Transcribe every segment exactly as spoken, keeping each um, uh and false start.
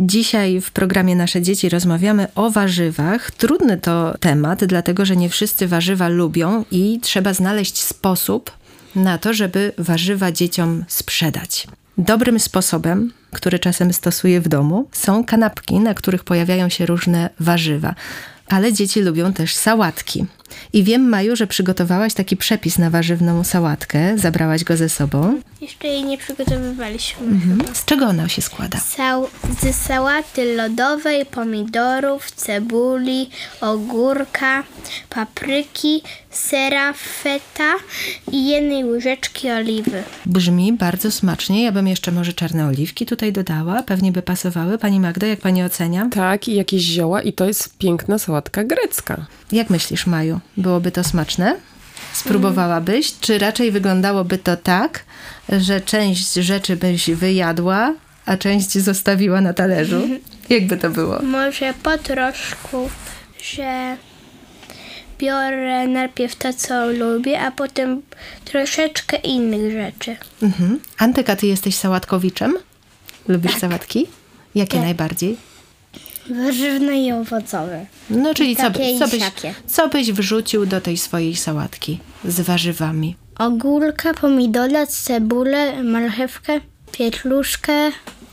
Dzisiaj w programie Nasze Dzieci rozmawiamy o warzywach. Trudny to temat, dlatego że nie wszyscy warzywa lubią i trzeba znaleźć sposób na to, żeby warzywa dzieciom sprzedać. Dobrym sposobem, który czasem stosuję w domu, są kanapki, na których pojawiają się różne warzywa. Ale dzieci lubią też sałatki. I wiem, Maju, że przygotowałaś taki przepis na warzywną sałatkę. Zabrałaś go ze sobą. Jeszcze jej nie przygotowywaliśmy. Mhm. Z czego ona się składa? Sał- ze sałaty lodowej, pomidorów, cebuli, ogórka, papryki, sera, feta i jednej łyżeczki oliwy. Brzmi bardzo smacznie. Ja bym jeszcze może czarne oliwki tutaj dodała. Pewnie by pasowały. Pani Magdo, jak pani ocenia? Tak, i jakieś zioła i to jest piękna sałatka grecka. Jak myślisz, Maju? Byłoby to smaczne? Spróbowałabyś? Czy raczej wyglądało to tak, że część rzeczy byś wyjadła, a część zostawiła na talerzu? Jakby to było? Może po troszku, że biorę najpierw to, co lubię, a potem troszeczkę innych rzeczy. Mhm. Antek, a ty jesteś sałatkowiczem? Lubisz Tak. sałatki? Jakie Tak. najbardziej? Warzywne i owocowe. No, czyli co, Takie i co, byś, siakie. co byś wrzucił do tej swojej sałatki z warzywami? Ogórka, pomidora, cebulę, marchewkę, pietruszkę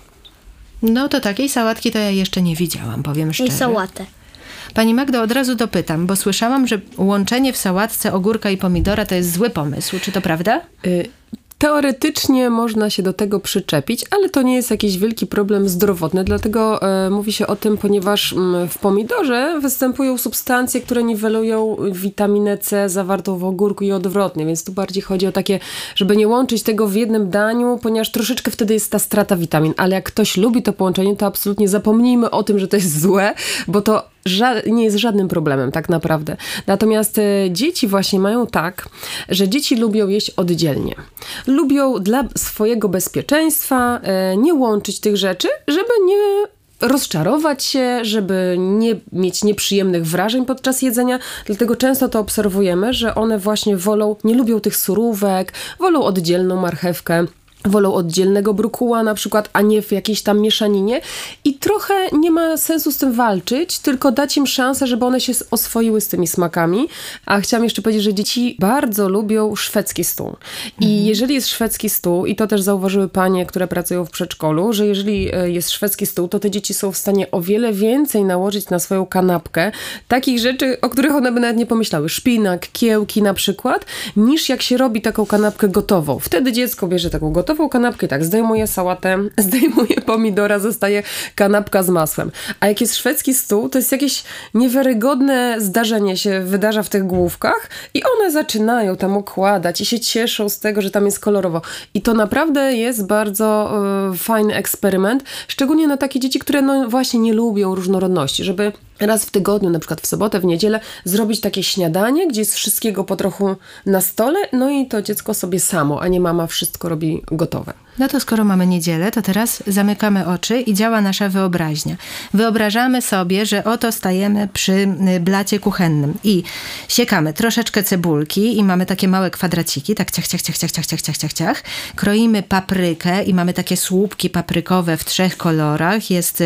No to takiej sałatki to ja jeszcze nie widziałam, powiem szczerze. i sałatę. Pani Magdo, od razu dopytam, bo słyszałam, że łączenie w sałatce ogórka i pomidora to jest zły pomysł. Czy to prawda? Y- Teoretycznie można się do tego przyczepić, ale to nie jest jakiś wielki problem zdrowotny, dlatego e, mówi się o tym, ponieważ m, w pomidorze występują substancje, które niwelują witaminę C zawartą w ogórku i odwrotnie, więc tu bardziej chodzi o takie, żeby nie łączyć tego w jednym daniu, ponieważ troszeczkę wtedy jest ta strata witamin, ale jak ktoś lubi to połączenie, to absolutnie zapomnijmy o tym, że to jest złe, bo to Ża- nie jest żadnym problemem tak naprawdę. Natomiast e, dzieci właśnie mają tak, że dzieci lubią jeść oddzielnie. Lubią dla swojego bezpieczeństwa e, nie łączyć tych rzeczy, żeby nie rozczarować się, żeby nie mieć nieprzyjemnych wrażeń podczas jedzenia. Dlatego często to obserwujemy, że one właśnie wolą, nie lubią tych surówek, wolą oddzielną marchewkę. Wolą oddzielnego brokuła na przykład, a nie w jakiejś tam mieszaninie i trochę nie ma sensu z tym walczyć, tylko dać im szansę, żeby one się oswoiły z tymi smakami. A chciałam jeszcze powiedzieć, że dzieci bardzo lubią szwedzki stół. I mhm. jeżeli jest szwedzki stół, i to też zauważyły panie, które pracują w przedszkolu, że jeżeli jest szwedzki stół, to te dzieci są w stanie o wiele więcej nałożyć na swoją kanapkę takich rzeczy, o których one by nawet nie pomyślały. Szpinak, kiełki na przykład, niż jak się robi taką kanapkę gotową. Wtedy dziecko bierze taką gotową Gotową kanapkę, tak, zdejmuje sałatę, zdejmuje pomidora, zostaje kanapka z masłem. A jak jest szwedzki stół, to jest jakieś niewiarygodne zdarzenie się wydarza w tych główkach i one zaczynają tam układać i się cieszą z tego, że tam jest kolorowo. I to naprawdę jest bardzo y, fajny eksperyment, szczególnie na takie dzieci, które no właśnie nie lubią różnorodności, żeby raz w tygodniu, na przykład w sobotę, w niedzielę, zrobić takie śniadanie, gdzie jest wszystkiego po trochu na stole, no i to dziecko sobie samo, a nie mama wszystko robi gotowe. No to skoro mamy niedzielę, to teraz zamykamy oczy i działa nasza wyobraźnia. Wyobrażamy sobie, że oto stajemy przy blacie kuchennym i siekamy troszeczkę cebulki i mamy takie małe kwadraciki, tak ciach, ciach, ciach, ciach, ciach, ciach, ciach, ciach, ciach. Kroimy paprykę i mamy takie słupki paprykowe w trzech kolorach. Jest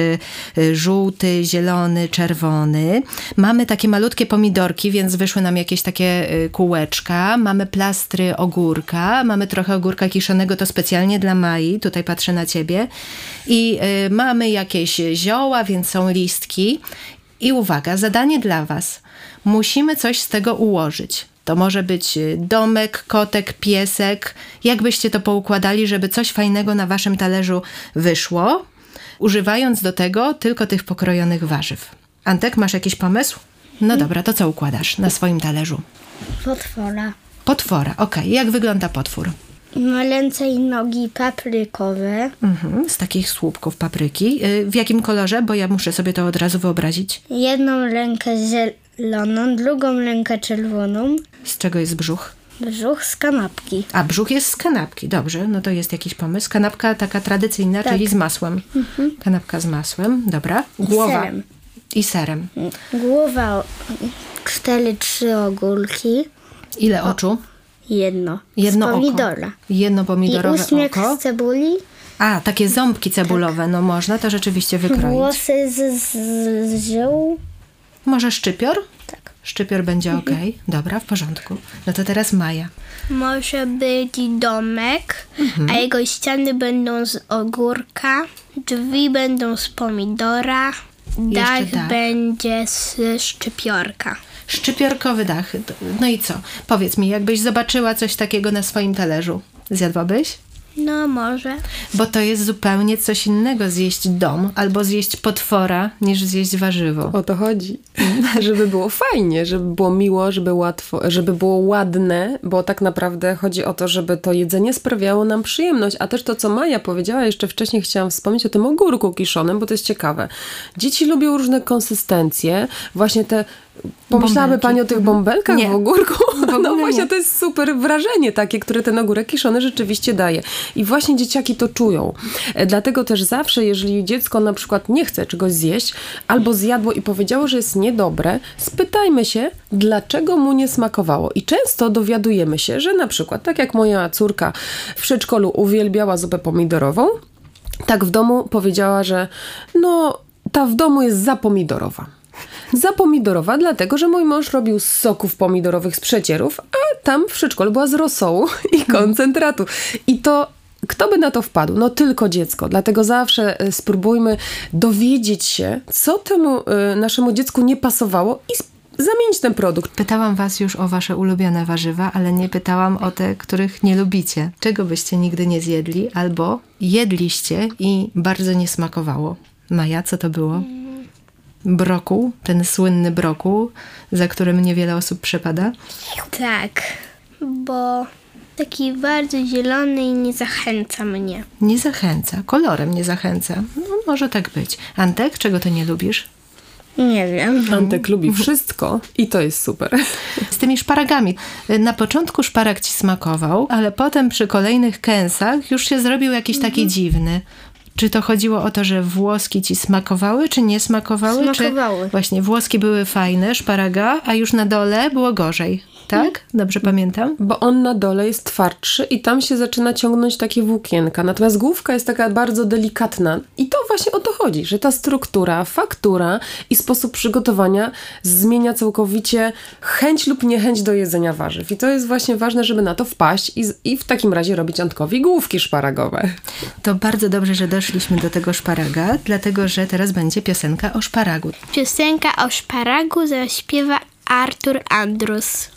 żółty, zielony, czerwony. Mamy takie malutkie pomidorki, więc wyszły nam jakieś takie kółeczka. Mamy plastry ogórka, mamy trochę ogórka kiszonego, to specjalnie dla Mai, tutaj patrzę na ciebie. I y, mamy jakieś zioła, więc są listki. I uwaga, zadanie dla was. Musimy coś z tego ułożyć. To może być domek, kotek, piesek. Jak byście to poukładali, żeby coś fajnego na waszym talerzu wyszło, używając do tego tylko tych pokrojonych warzyw. Antek, masz jakiś pomysł? No dobra, to co układasz na swoim talerzu? Potwora. Potwora, okej. Jak wygląda potwór? Ma ręce i nogi paprykowe. Mhm, z takich słupków papryki. Yy, w jakim kolorze? Bo ja muszę sobie to od razu wyobrazić. Jedną rękę zieloną, drugą rękę czerwoną. Z czego jest brzuch? Brzuch z kanapki. A, brzuch jest z kanapki. Dobrze, no to jest jakiś pomysł. Kanapka taka tradycyjna, Tak. czyli z masłem. Mhm. Kanapka z masłem, dobra. Głowa. I serem. I serem. Głowa, cztery, trzy ogórki. Ile oczu? Jedno. Jedno z oko. pomidora. Jedno pomidorowe I uśmiech oko. z cebuli A, takie ząbki cebulowe, no można to rzeczywiście wykroić. Włosy z, z, z ziół. Może szczypior? Tak. Szczypior będzie okej. Dobra, w porządku. No to teraz Maja. Może być domek, Mhm. a jego ściany będą z ogórka, drzwi będą z pomidora, dach, dach. będzie z szczypiorka. Szczypiorkowy dach. No i co? Powiedz mi, jakbyś zobaczyła coś takiego na swoim talerzu, zjadłabyś? No może. Bo to jest zupełnie coś innego zjeść dom albo zjeść potwora, niż zjeść warzywo. O to chodzi. Żeby było fajnie, żeby było miło, żeby łatwo, żeby było ładne, bo tak naprawdę chodzi o to, żeby to jedzenie sprawiało nam przyjemność. A też to, co Maja powiedziała, jeszcze wcześniej chciałam wspomnieć o tym ogórku kiszonym, bo to jest ciekawe. Dzieci lubią różne konsystencje, właśnie te. Pomyślałaby Bąbelki. Pani o tych bąbelkach Nie. w ogórku? W ogóle No właśnie, nie. to jest super wrażenie takie, które ten ogórek kiszony rzeczywiście daje. I właśnie dzieciaki to czują. E, Dlatego też zawsze, jeżeli dziecko na przykład nie chce czegoś zjeść, albo zjadło i powiedziało, że jest niedobre, spytajmy się, dlaczego mu nie smakowało. I często dowiadujemy się, że na przykład, tak jak moja córka w przedszkolu uwielbiała zupę pomidorową, tak w domu powiedziała, że no, ta w domu jest za pomidorowa. Zapomidorowa, dlatego, że mój mąż robił z soków pomidorowych z przecierów, a tam w przedszkolu była z rosołu i koncentratu. I to kto by na to wpadł? No tylko dziecko. Dlatego zawsze y, spróbujmy dowiedzieć się, co temu y, naszemu dziecku nie pasowało i sp- zamienić ten produkt. Pytałam was już o wasze ulubione warzywa, ale nie pytałam o te, których nie lubicie. Czego byście nigdy nie zjedli albo jedliście i bardzo nie smakowało? Maja, co to było? Brokuł, ten słynny brokuł, za którym niewiele osób przepada. Tak, bo taki bardzo zielony i nie zachęca mnie. Nie zachęca, kolorem nie zachęca. No, może tak być. Antek, czego ty nie lubisz? Nie wiem. Antek lubi wszystko i to jest super. Z tymi szparagami. Na początku szparag ci smakował, ale potem przy kolejnych kęsach już się zrobił jakiś taki dziwny. Czy to chodziło o to, że włoski ci smakowały, czy nie smakowały? Smakowały. Czy właśnie włoski były fajne, szparaga, a już na dole było gorzej. Tak? Dobrze pamiętam? Bo on na dole jest twardszy i tam się zaczyna ciągnąć takie włókienka. Natomiast główka jest taka bardzo delikatna. I to właśnie o to chodzi, że ta struktura, faktura i sposób przygotowania zmienia całkowicie chęć lub niechęć do jedzenia warzyw. I to jest właśnie ważne, żeby na to wpaść i, z- i w takim razie robić Antkowi główki szparagowe. To bardzo dobrze, że doszliśmy do tego szparaga, dlatego że teraz będzie piosenka o szparagu. Piosenka o szparagu zaśpiewa Artur Andrus.